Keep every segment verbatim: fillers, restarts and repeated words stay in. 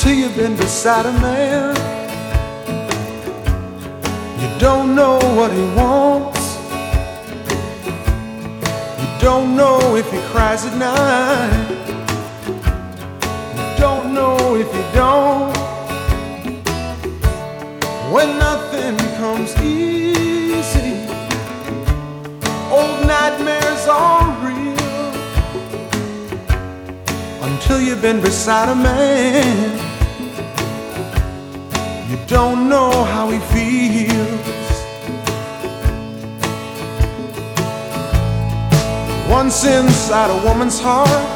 Until you've been beside a man, you don't know what he wants. You don't know if he cries at night. You don't know if he don't. When nothing comes easy, old nightmares are real. Until you've been beside a man, you don't know how he feels. Once inside a woman's heart,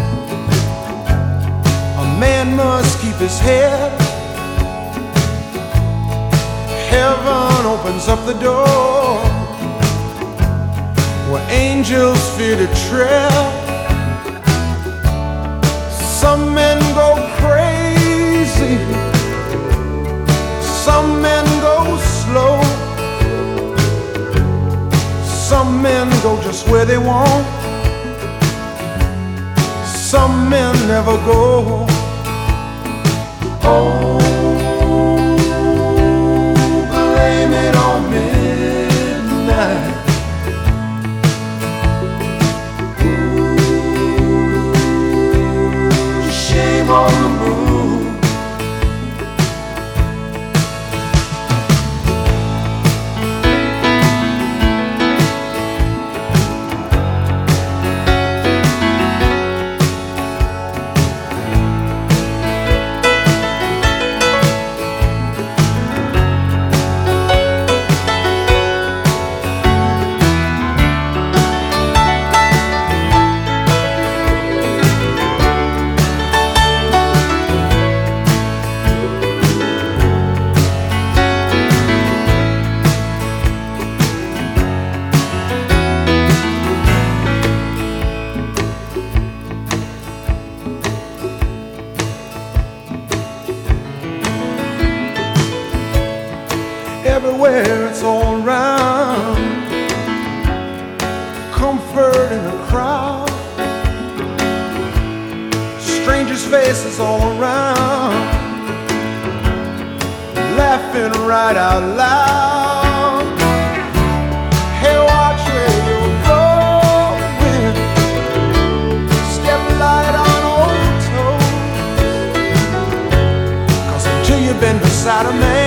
a man must keep his head. Heaven opens up the door where angels fear to tread. Some men go crazy, some men go slow, some men go just where they want, some men never go. Oh, blame it on midnight. Ooh, shame on the moon. Everywhere it's all around, comfort in the crowd, strangers' faces all around, laughing right out loud. Hey, watch where you're going, step light on old toes, 'cause until you've been beside a man,